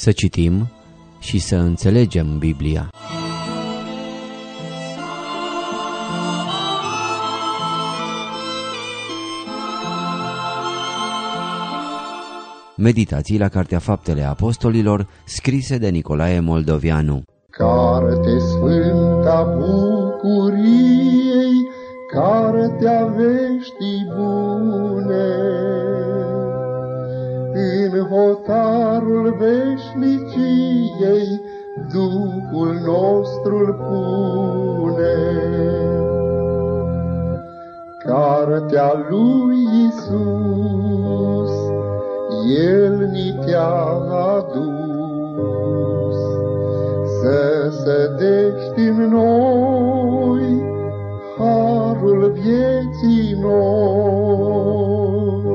Să citim și să înțelegem Biblia. Meditații la Cartea Faptele Apostolilor, scrise de Nicolae Moldovianu. Carte sfânta bucuriei, cartea veștii bune, în hotarul veșniciei Duhul nostru-l pune. Cartea lui Iisus, El ni te-a adus, să sădești în noi harul vieții noi.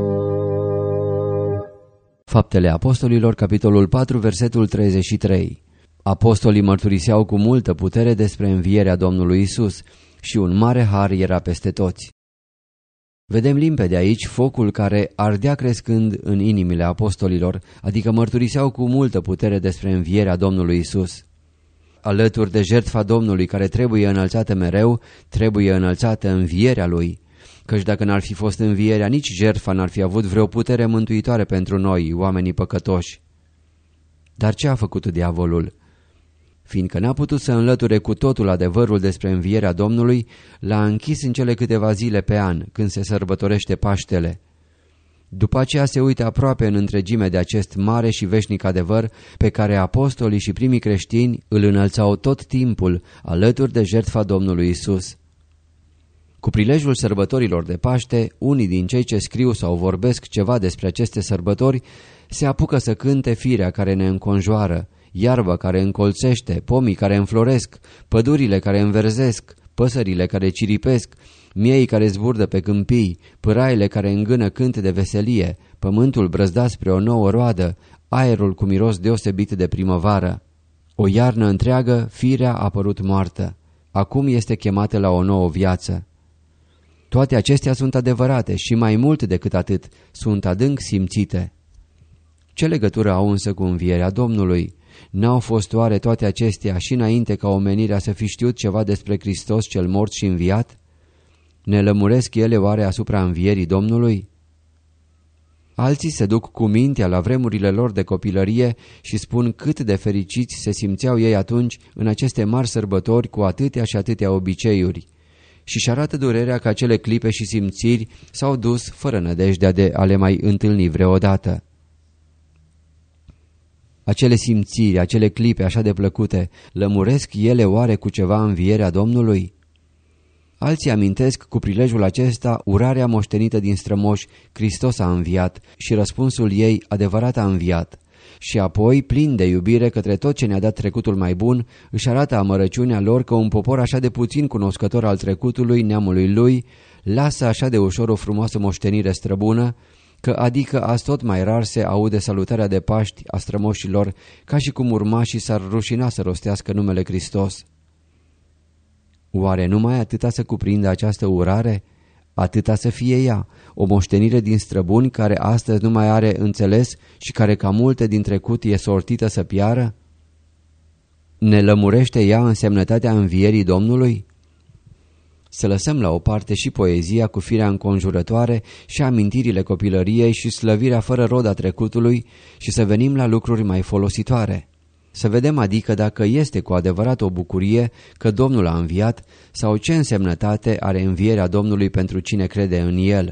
Faptele Apostolilor, capitolul 4, versetul 33. Apostolii mărturiseau cu multă putere despre învierea Domnului Isus și un mare har era peste toți. Vedem limpede aici focul care ardea crescând în inimile apostolilor, adică mărturiseau cu multă putere despre învierea Domnului Isus. Alături de jertfa Domnului care trebuie înălțată mereu, trebuie înălțată învierea Lui, căci dacă n-ar fi fost învierea, nici jertfa n-ar fi avut vreo putere mântuitoare pentru noi, oamenii păcătoși. Dar ce a făcut diavolul? Fiindcă n-a putut să înlăture cu totul adevărul despre învierea Domnului, l-a închis în cele câteva zile pe an, când se sărbătorește Paștele. După aceea se uită aproape în întregime de acest mare și veșnic adevăr pe care apostolii și primii creștini îl înălțau tot timpul alături de jertfa Domnului Isus. Cu prilejul sărbătorilor de Paște, unii din cei ce scriu sau vorbesc ceva despre aceste sărbători se apucă să cânte firea care ne înconjoară, iarba care încolțește, pomii care înfloresc, pădurile care înverzesc, păsările care ciripesc, miei care zburdă pe câmpii, pâraile care îngână cânt de veselie, pământul brăzdat spre o nouă roadă, aerul cu miros deosebit de primăvară. O iarnă întreagă, firea a părut moartă. Acum este chemată la o nouă viață. Toate acestea sunt adevărate și mai mult decât atât, sunt adânc simțite. Ce legătură au însă cu învierea Domnului? N-au fost oare toate acestea și înainte ca omenirea să fi știut ceva despre Hristos cel mort și înviat? Ne lămuresc ele oare asupra învierii Domnului? Alții se duc cu mintea la vremurile lor de copilărie și spun cât de fericiți se simțeau ei atunci în aceste mari sărbători cu atâtea și atâtea obiceiuri și-și arată durerea că acele clipe și simțiri s-au dus fără nădejdea de a le mai întâlni vreodată. Acele simțiri, acele clipe așa de plăcute, lămuresc ele oare cu ceva învierea Domnului? Alții amintesc cu prilejul acesta urarea moștenită din strămoși, Hristos a înviat, și răspunsul ei, adevărat a înviat. Și apoi, plin de iubire către tot ce ne-a dat trecutul mai bun, își arată amărăciunea lor că un popor așa de puțin cunoscător al trecutului neamului lui lasă așa de ușor o frumoasă moștenire străbună, că adică azi tot mai rar se aude salutarea de Paști a strămoșilor, ca și cum urmașii s-ar rușina să rostească numele Hristos. Oare numai atâta să cuprindă această urare? Atâta să fie ea, o moștenire din străbuni care astăzi nu mai are înțeles și care ca multe din trecut e sortită să piară? Ne lămurește ea însemnătatea învierii Domnului? Să lăsăm la o parte și poezia cu firea înconjurătoare și amintirile copilăriei și slăvirea fără rod a trecutului și să venim la lucruri mai folositoare. Să vedem adică dacă este cu adevărat o bucurie că Domnul a înviat sau ce însemnătate are învierea Domnului pentru cine crede în El.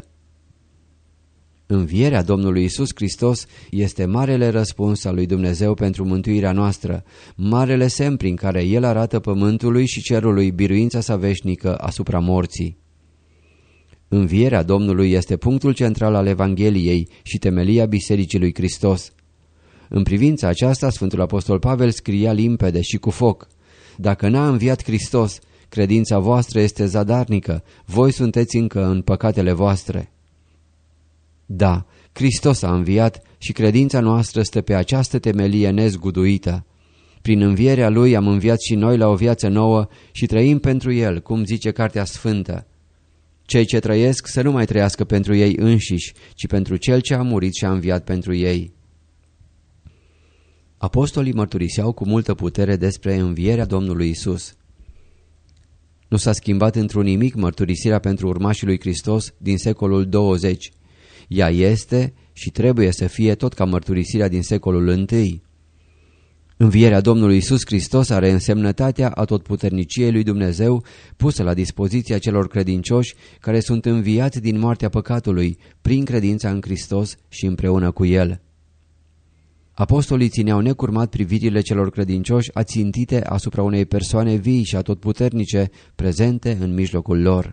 Învierea Domnului Isus Hristos este marele răspuns al lui Dumnezeu pentru mântuirea noastră, marele semn prin care El arată pământului și cerului biruința sa veșnică asupra morții. Învierea Domnului este punctul central al Evangheliei și temelia Bisericii lui Hristos. În privința aceasta, Sfântul Apostol Pavel scria limpede și cu foc: dacă n-a înviat Hristos, credința voastră este zadarnică, voi sunteți încă în păcatele voastre. Da, Hristos a înviat și credința noastră stă pe această temelie nezguduită. Prin învierea Lui am înviat și noi la o viață nouă și trăim pentru El, cum zice Cartea Sfântă. Cei ce trăiesc să nu mai trăiască pentru ei înșiși, ci pentru Cel ce a murit și a înviat pentru ei. Apostolii mărturiseau cu multă putere despre învierea Domnului Isus. Nu s-a schimbat într-un nimic mărturisirea pentru urmașii lui Hristos din secolul 20. Ea este și trebuie să fie tot ca mărturisirea din secolul I. Învierea Domnului Isus Hristos are însemnătatea atotputerniciei lui Dumnezeu pusă la dispoziția celor credincioși care sunt înviați din moartea păcatului prin credința în Hristos și împreună cu El. Apostolii țineau necurmat privirile celor credincioși ațintite asupra unei persoane vii și atotputernice prezente în mijlocul lor.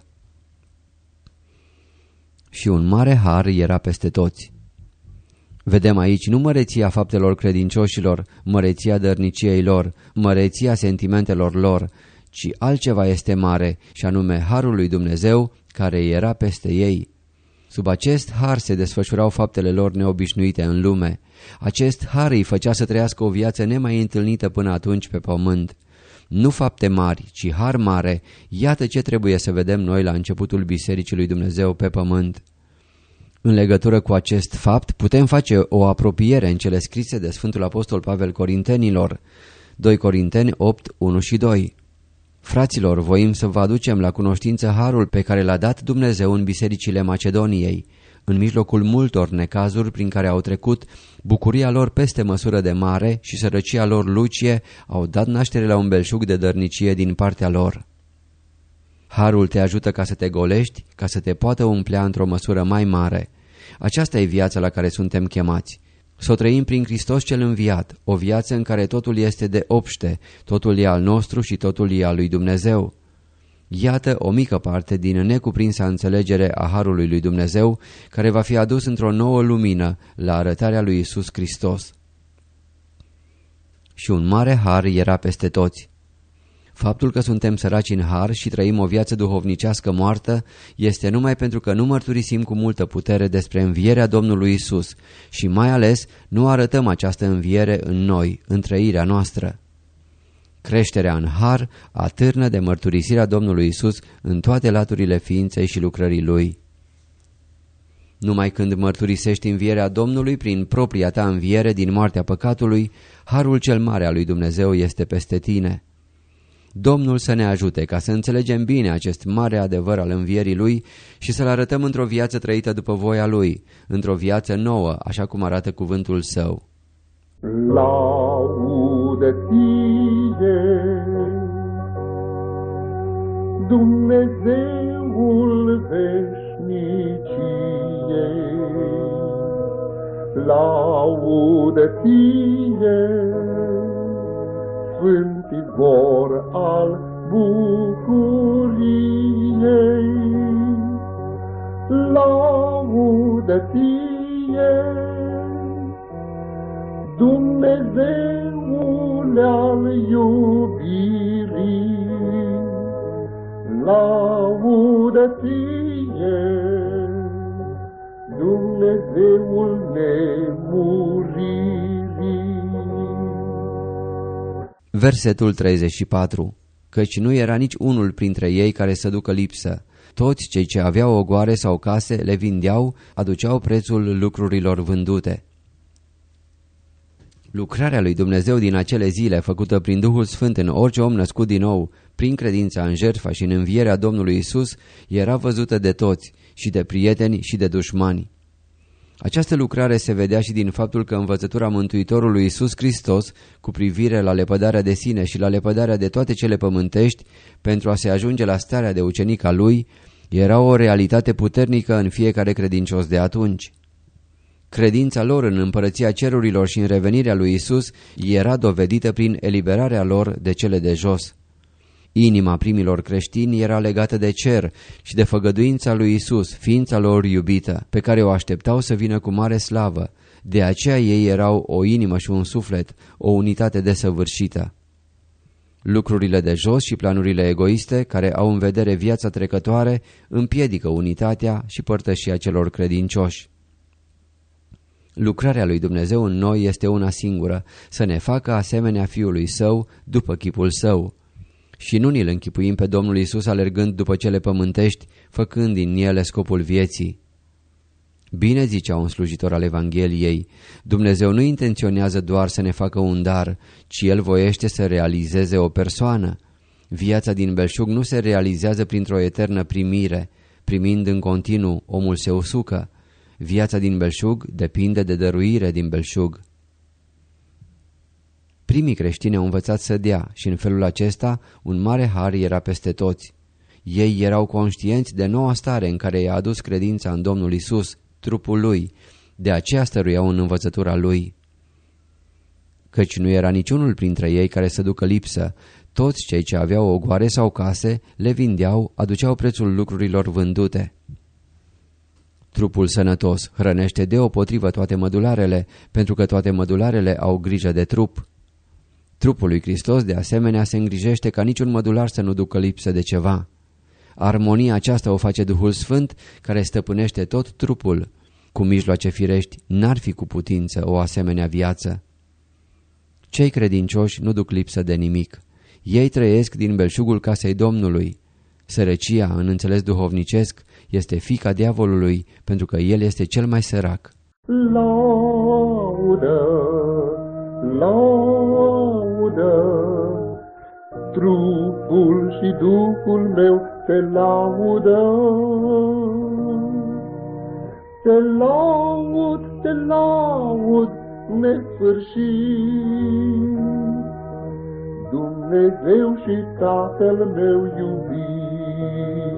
Și un mare har era peste toți. Vedem aici nu măreția faptelor credincioșilor, măreția dărniciei lor, măreția sentimentelor lor, ci altceva este mare, și anume harul lui Dumnezeu care era peste ei. Sub acest har se desfășurau faptele lor neobișnuite în lume. Acest har îi făcea să trăiască o viață nemai întâlnită până atunci pe pământ. Nu fapte mari, ci har mare, iată ce trebuie să vedem noi la începutul Bisericii lui Dumnezeu pe pământ. În legătură cu acest fapt putem face o apropiere în cele scrise de Sfântul Apostol Pavel Corintenilor, 2 Corinteni 8, 1 și 2. Fraților, voim să vă aducem la cunoștință harul pe care l-a dat Dumnezeu în bisericile Macedoniei. În mijlocul multor necazuri prin care au trecut, bucuria lor peste măsură de mare și sărăcia lor lucie au dat naștere la un belșug de dărnicie din partea lor. Harul te ajută ca să te golești, ca să te poată umplea într-o măsură mai mare. Aceasta e viața la care suntem chemați. Să o trăim prin Hristos cel înviat, o viață în care totul este de obște, totul e al nostru și totul e al lui Dumnezeu. Iată o mică parte din necuprinsa înțelegere a harului lui Dumnezeu, care va fi adus într-o nouă lumină la arătarea lui Isus Hristos. Și un mare har era peste toți. Faptul că suntem săraci în har și trăim o viață duhovnicească moartă este numai pentru că nu mărturisim cu multă putere despre învierea Domnului Isus și mai ales nu arătăm această înviere în noi, în trăirea noastră. Creșterea în har atârnă de mărturisirea Domnului Isus în toate laturile ființei și lucrării Lui. Numai când mărturisești învierea Domnului prin propria ta înviere din moartea păcatului, harul cel mare al lui Dumnezeu este peste tine. Domnul să ne ajute ca să înțelegem bine acest mare adevăr al învierii Lui și să-L arătăm într-o viață trăită după voia Lui, într-o viață nouă, așa cum arată cuvântul Său. Laudă-ție, Dumnezeul veșniciei, laudă-ție, Sfânt izvor al bucuriei, laudă-ție, Dumnezeul al iubirii, laudă-ție, Dumnezeul nemuririi. Versetul 34. Căci nu era nici unul printre ei care să ducă lipsă. Toți cei ce aveau ogoare sau case le vindeau, aduceau prețul lucrurilor vândute. Lucrarea lui Dumnezeu din acele zile, făcută prin Duhul Sfânt în orice om născut din nou, prin credința în jertfa și în învierea Domnului Isus, era văzută de toți, și de prieteni și de dușmani. Această lucrare se vedea și din faptul că învățătura Mântuitorului Iisus Hristos cu privire la lepădarea de sine și la lepădarea de toate cele pământești pentru a se ajunge la starea de ucenic al lui era o realitate puternică în fiecare credincios de atunci. Credința lor în împărăția cerurilor și în revenirea lui Iisus era dovedită prin eliberarea lor de cele de jos. Inima primilor creștini era legată de cer și de făgăduința lui Isus, ființa lor iubită, pe care o așteptau să vină cu mare slavă. De aceea ei erau o inimă și un suflet, o unitate desăvârșită. Lucrurile de jos și planurile egoiste, care au în vedere viața trecătoare, împiedică unitatea și părtășia celor credincioși. Lucrarea lui Dumnezeu în noi este una singură, să ne facă asemenea Fiului Său, după chipul Său. Și nu ni-L închipuim pe Domnul Iisus alergând după cele pământești, făcând din ele scopul vieții. Bine, zicea un slujitor al Evangheliei, Dumnezeu nu intenționează doar să ne facă un dar, ci El voiește să realizeze o persoană. Viața din belșug nu se realizează printr-o eternă primire, primind în continuu, omul se usucă. Viața din belșug depinde de dăruire din belșug. Primii creștini au învățat să dea și în felul acesta un mare har era peste toți. Ei erau conștienți de noua stare în care i-a adus credința în Domnul Isus, trupul Lui, de aceea stăruiau în învățătura Lui. Căci nu era niciunul printre ei care să ducă lipsă, toți cei ce aveau ogoare sau case le vindeau, aduceau prețul lucrurilor vândute. Trupul sănătos hrănește deopotrivă toate mădularele, pentru că toate mădularele au grijă de trup. Trupul lui Hristos de asemenea se îngrijește ca niciun mădular să nu ducă lipsă de ceva. Armonia aceasta o face Duhul Sfânt, care stăpânește tot trupul. Cu mijloace firești n-ar fi cu putință o asemenea viață. Cei credincioși nu duc lipsă de nimic. Ei trăiesc din belșugul casei Domnului. Sărăcia, în înțeles duhovnicesc, este fiica diavolului, pentru că el este cel mai sărac. Laudă, laudă, trupul și Duhul meu te laudă. Te laud nesfârșit, Dumnezeu și Tatăl meu iubit.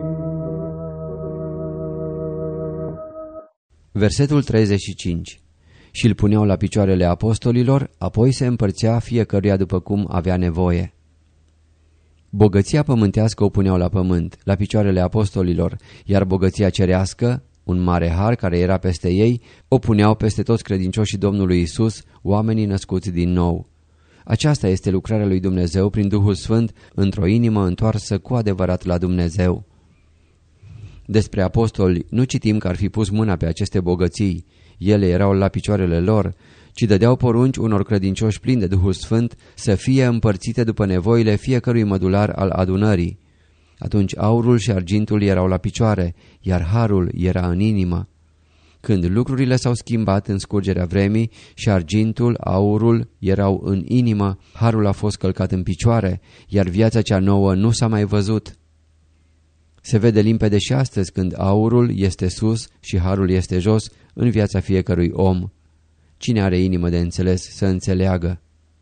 Versetul 35. Și îl puneau la picioarele apostolilor, apoi se împărțea fiecăruia după cum avea nevoie. Bogăția pământească o puneau la pământ, la picioarele apostolilor, iar bogăția cerească, un mare har care era peste ei, o puneau peste toți credincioșii Domnului Isus, oamenii născuți din nou. Aceasta este lucrarea lui Dumnezeu prin Duhul Sfânt într-o inimă întoarsă cu adevărat la Dumnezeu. Despre apostoli nu citim că ar fi pus mâna pe aceste bogății, ele erau la picioarele lor, ci dădeau porunci unor credincioși plini de Duhul Sfânt să fie împărțite după nevoile fiecărui mădular al adunării. Atunci aurul și argintul erau la picioare, iar harul era în inimă. Când lucrurile s-au schimbat în scurgerea vremii și argintul, aurul erau în inimă, harul a fost călcat în picioare, iar viața cea nouă nu s-a mai văzut. Se vede limpede și astăzi când aurul este sus și harul este jos în viața fiecărui om. Cine are inimă de înțeles să înțeleagă?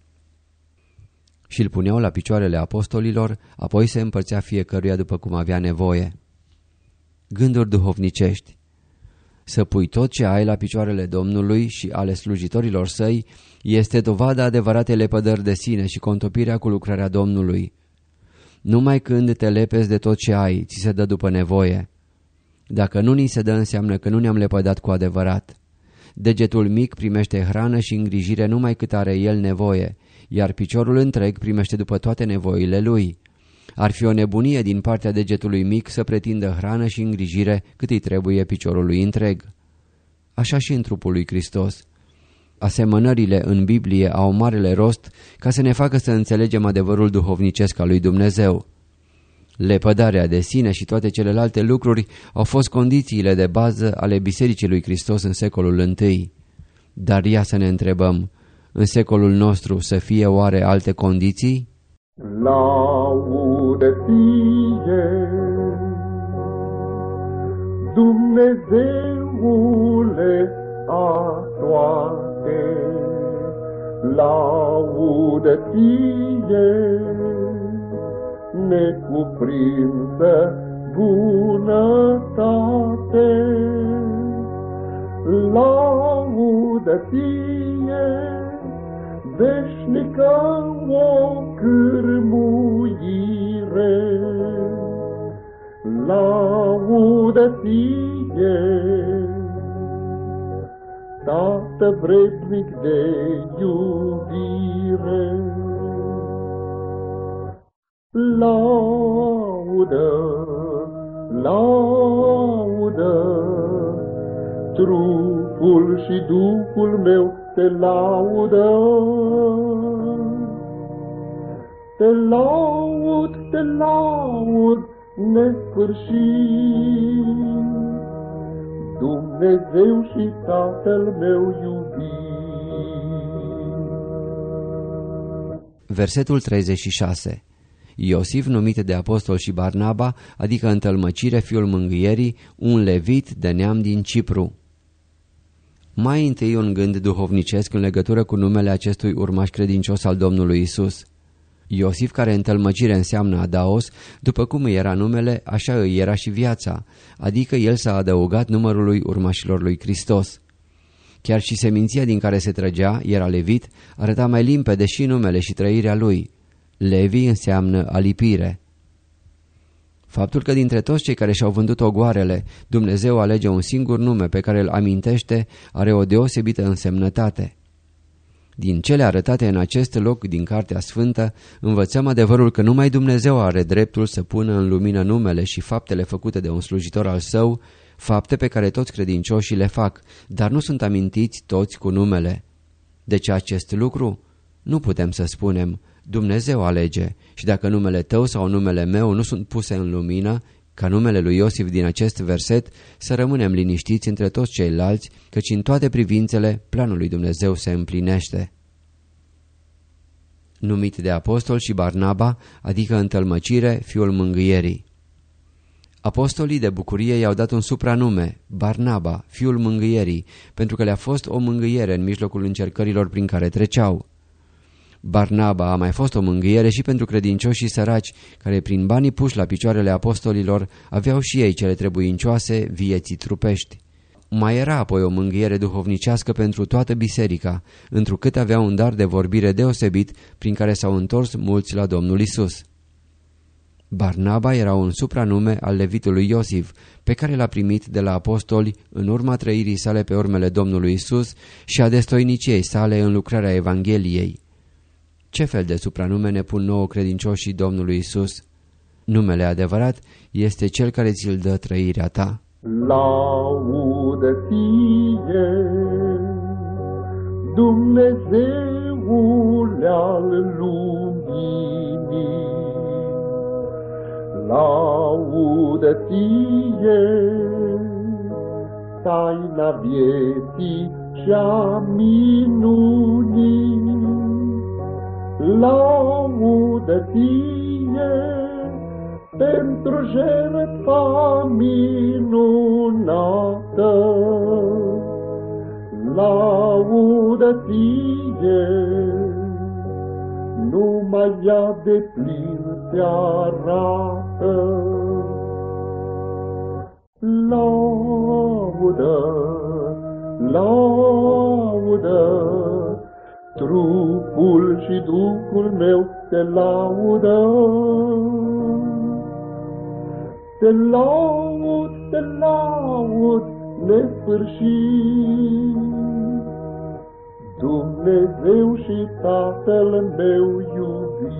Și îl puneau la picioarele apostolilor, apoi se împărțea fiecăruia după cum avea nevoie. Gânduri duhovnicești. Să pui tot ce ai la picioarele Domnului și ale slujitorilor săi este dovada adevăratei lepădări de sine și contopirea cu lucrarea Domnului. Numai când te lepezi de tot ce ai, ți se dă după nevoie. Dacă nu ni se dă, înseamnă că nu ne-am lepădat cu adevărat. Degetul mic primește hrană și îngrijire numai cât are el nevoie, iar piciorul întreg primește după toate nevoile lui. Ar fi o nebunie din partea degetului mic să pretindă hrană și îngrijire cât îi trebuie piciorului întreg. Așa și în trupul lui Hristos. Asemănările în Biblie au marele rost ca să ne facă să înțelegem adevărul duhovnicesc al lui Dumnezeu. Lepădarea de sine și toate celelalte lucruri au fost condițiile de bază ale Bisericii lui Hristos în secolul I. Dar ia să ne întrebăm, în secolul nostru să fie oare alte condiții? Laudă ție, Dumnezeule a toate, laudă ție, necuprinsă bunătate, laudă ție, veșnică o cârmuire, laudă ție, Tată vrednic de iubire. Laudă, laudă, trupul și Duhul meu te laudă. Te laud nesfârșit, Dumnezeu și Tatăl meu iubit. Versetul 36. Iosif, numit de apostol și Barnaba, adică întâlmăcire, fiul mângâierii, un levit de neam din Cipru. Mai întâi un gând duhovnicesc în legătură cu numele acestui urmaș credincios al Domnului Isus. Iosif, care întâlmăcire înseamnă adaos, după cum îi era numele, așa îi era și viața, adică el s-a adăugat numărului urmașilor lui Hristos. Chiar și seminția din care se trăgea, era levit, arăta mai limpede și numele și trăirea lui. Levi înseamnă alipire. Faptul că dintre toți cei care și-au vândut ogoarele, Dumnezeu alege un singur nume pe care îl amintește, are o deosebită însemnătate. Din cele arătate în acest loc din Cartea Sfântă, învățăm adevărul că numai Dumnezeu are dreptul să pună în lumină numele și faptele făcute de un slujitor al său, fapte pe care toți credincioșii le fac, dar nu sunt amintiți toți cu numele. De ce acest lucru? Nu putem să spunem, Dumnezeu alege, și dacă numele tău sau numele meu nu sunt puse în lumină, ca numele lui Iosif din acest verset, să rămânem liniștiți între toți ceilalți, căci în toate privințele planul lui Dumnezeu se împlinește. Numit de apostol și Barnaba, adică întâlmăcire, fiul mângâierii. Apostolii de bucurie i-au dat un supranume, Barnaba, fiul mângâierii, pentru că le-a fost o mângâiere în mijlocul încercărilor prin care treceau. Barnaba a mai fost o mângâiere și pentru credincioșii săraci, care prin banii puși la picioarele apostolilor aveau și ei cele trebuincioase vieții trupești. Mai era apoi o mângâiere duhovnicească pentru toată biserica, întrucât avea un dar de vorbire deosebit prin care s-au întors mulți la Domnul Isus. Barnaba era un supranume al levitului Iosif, pe care l-a primit de la apostoli în urma trăirii sale pe urmele Domnului Isus și a destoiniciei sale în lucrarea Evangheliei. Ce fel de supranume ne pun nouă credincioșii Domnului Isus? Numele adevărat este cel care ți-l dă trăirea ta. Laudă ție, Dumnezeul al luminii, laudă ție, taina vieții și-a minunii. Laudă ție pentru jertfa minunată, laudă ție, numai ea de plin te arată. Laudă, laudă, trupul și Duhul meu te laudă. Te laud, te laud nesfârșit, Dumnezeu și Tatăl meu iubit.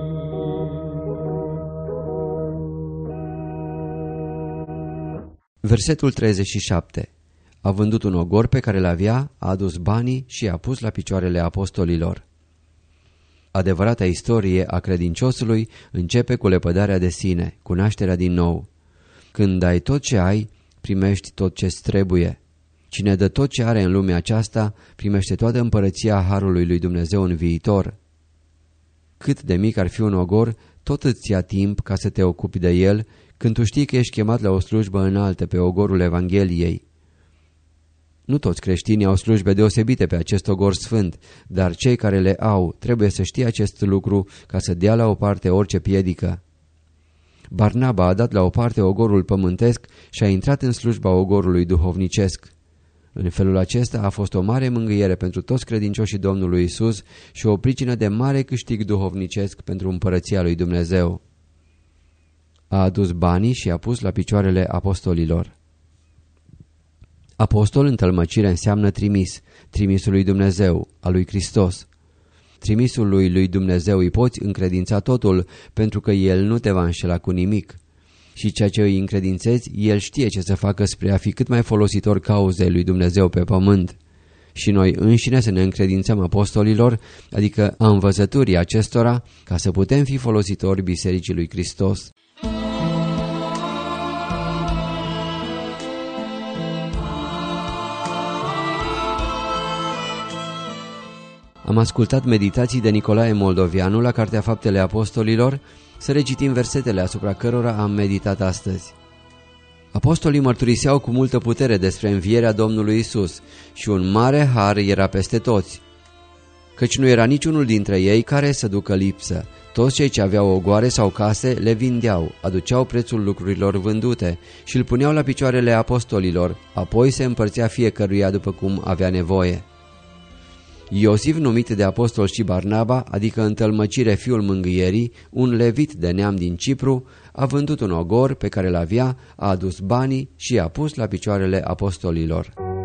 Versetul 37. A vândut un ogor pe care l-avea, a adus banii și i-a pus la picioarele apostolilor. Adevărata istorie a credinciosului începe cu lepădarea de sine, cu nașterea din nou. Când ai tot ce ai, primești tot ce-ți trebuie. Cine dă tot ce are în lumea aceasta, primește toată împărăția harului lui Dumnezeu în viitor. Cât de mic ar fi un ogor, tot îți ia timp ca să te ocupi de el, când tu știi că ești chemat la o slujbă înaltă pe ogorul Evangheliei. Nu toți creștinii au slujbe deosebite pe acest ogor sfânt, dar cei care le au trebuie să știe acest lucru ca să dea la o parte orice piedică. Barnaba a dat la o parte ogorul pământesc și a intrat în slujba ogorului duhovnicesc. În felul acesta a fost o mare mângâiere pentru toți credincioșii Domnului Isus și o pricină de mare câștig duhovnicesc pentru împărăția lui Dumnezeu. A adus banii și a pus la picioarele apostolilor. Apostol în tălmăcire înseamnă trimis, trimisul lui Dumnezeu, al lui Hristos. Trimisul lui Dumnezeu îi poți încredința totul, pentru că El nu te va înșela cu nimic. Și ceea ce îi încredințezi, El știe ce să facă spre a fi cât mai folositor cauzei lui Dumnezeu pe pământ. Și noi înșine să ne încredințăm apostolilor, adică a învățăturii acestora, ca să putem fi folositori Bisericii lui Hristos. Am ascultat meditații de Nicolae Moldovianu la Cartea Faptele Apostolilor, să recitim versetele asupra cărora am meditat astăzi. Apostolii mărturiseau cu multă putere despre învierea Domnului Isus și un mare har era peste toți, căci nu era niciunul dintre ei care să ducă lipsă. Toți cei ce aveau ogoare sau case le vindeau, aduceau prețul lucrurilor vândute și îl puneau la picioarele apostolilor, apoi se împărțea fiecăruia după cum avea nevoie. Iosif, numit de apostol și Barnaba, adică în tălmăcire fiul mângâierii, un levit de neam din Cipru, a vândut un ogor pe care l-avea, a adus banii și i-a pus la picioarele apostolilor.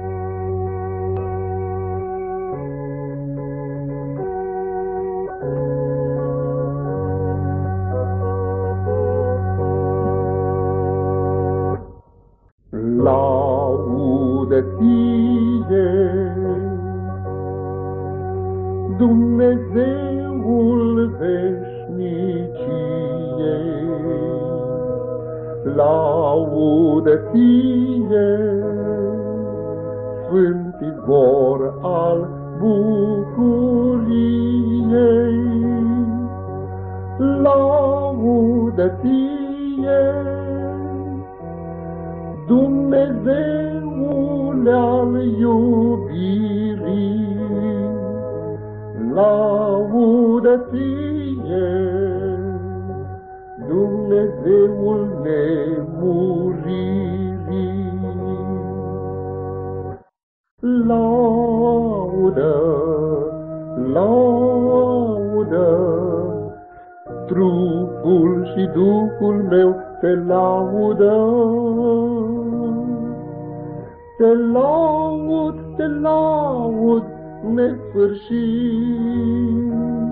Laudă-ție, Dumnezeul veșniciei, laudă-ție, Sfânt izvor al bucuriei, laudă-ție, Dumnezeul al iubirii, laudă-ție, Dumnezeul nemuririi. Laudă, laudă, trupul și Duhul meu te laudă. Te laud nesfârșit,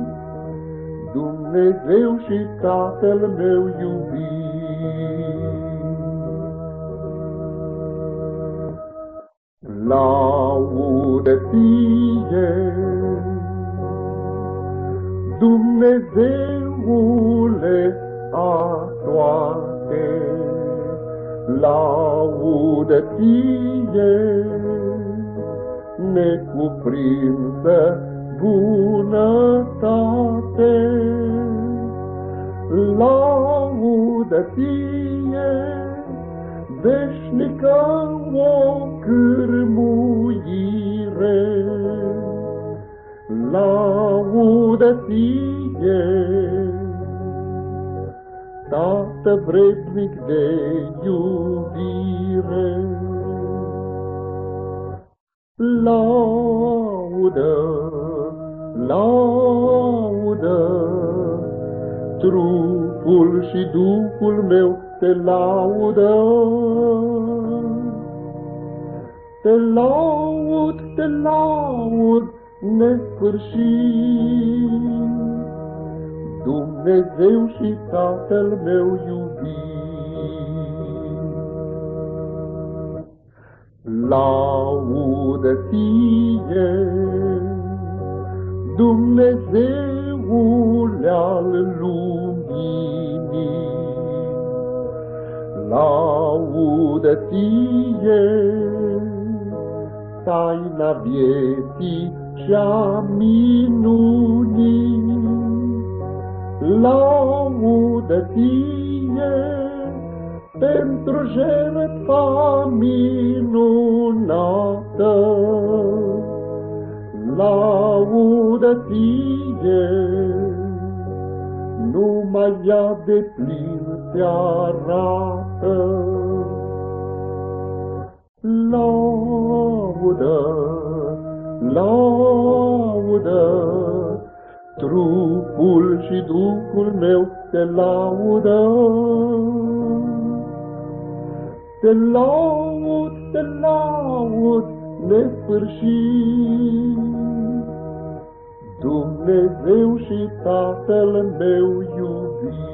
Dumnezeu și Tatăl meu iubit. Laudă-ție, Dumnezeule a toate, laudă-ție, necuprinsă bunătate, laudă-ție, veșnică o cârmuire, laudă-ție, Tată vrednic de iubire. Laudă, laudă, trupul și Duhul meu te laudă. Te laud nesfârșit, Dumnezeu și Tatăl meu iubit. Laudă-ție, Dumnezeul al luminii, laudă-ție, taina vieții și-a minunii, laudă-ție, pentru jertfa minunată, laudă-ție, numai ea de plin te arată. Laudă, laudă, trupul și Duhul meu te laudă. Te laud nesfârșit, Dumnezeu și Tatăl meu iubit.